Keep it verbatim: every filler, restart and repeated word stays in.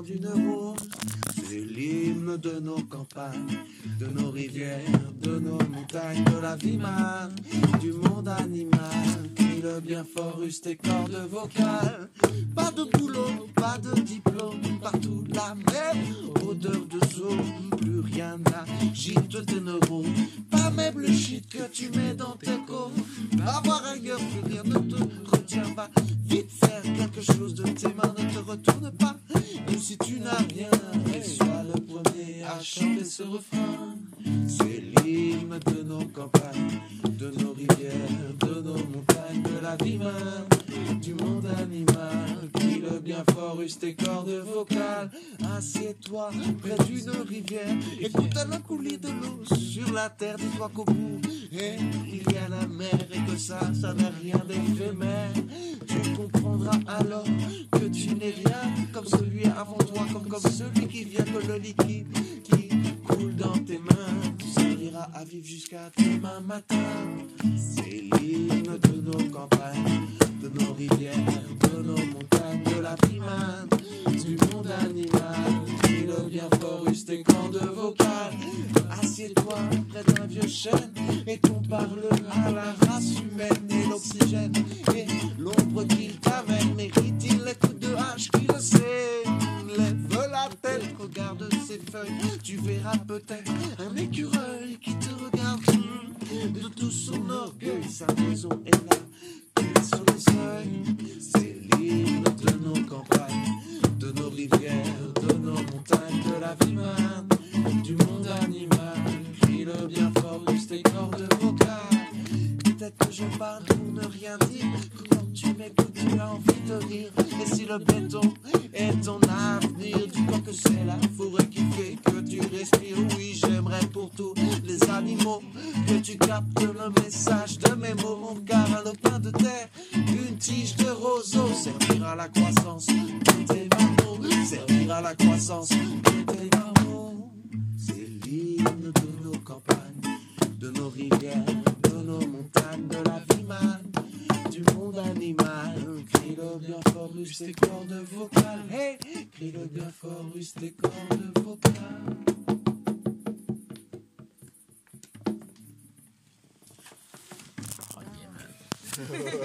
d'une rose. C'est l'hymne de nos campagnes, de nos rivières, de nos montagnes, de la vie man, du monde animal. Crie le bien fort, russe tes cordes vocales. Pas de boulot, pas de diplôme, partout la même odeur de zone. Plus rien n'agite tes neurones, pas même le shit que tu mets dans tes côtes. Va voir ailleurs, plus rien ne te retient pas. Vite faire quelque chose de tes mains, ne te retourne pas. Même si tu n'as rien, et sois le premier à chanter ce refrain. C'est l'hymne de nos campagnes, de nos rivières, de nos montagnes, de la vie même, du monde animal. Crie le bien fort, use tes cordes vocales. Assieds-toi près d'une rivière, écoute le coulis de l'eau sur la terre. Dis-toi qu'au bout, et il y a la mer et que ça, ça n'a rien d'éphémère. Tu comprendras alors que tu n'es rien comme celui avant toi, comme, comme celui qui vient que le liquide qui coule dans tes mains. Tu serviras à vivre jusqu'à demain matin. C'est l'hymne de nos campagnes, de nos rivières, de nos montagnes, de la vie man, du monde animal. Crie le bien fort, use tes cordes vocales. Assieds-toi près d'un vieux chêne et ton parle à la race humaine. Et l'oxygène et l'ombre qu'il t'amène, mérite-t-il les coups de hache qui le sait? Lève la tête, regarde ses feuilles, tu verras peut-être un écureuil qui te regarde de tout son orgueil. Sa maison est là, tu es sur le seuil. C'est l'hymne de nos campagnes, de nos rivières, de nos montagnes, de la vie man, du monde animal. Crie le bien fort, use tes cordes vocales. Peut-être que je parle pour ne rien dire, que quand tu m'écoutes tu as envie de rire. Et si le béton est ton avenir, dis-toi que c'est la forêt qui fait que tu respires. Oui, j'aimerais pour tous les animaux que tu captes le message de mes mots. Car un lopin de terre, une tige de roseau servira à la croissance de tes marmots, servira à la croissance de tes marmots. C'est l'hymne de nos campagnes, de nos rivières, de nos montagnes, de la vie man, du monde animal. Crie le bien fort, use tes cordes vocales. Hey, crie le bien fort, use tes cordes vocales. Oh, yeah, man.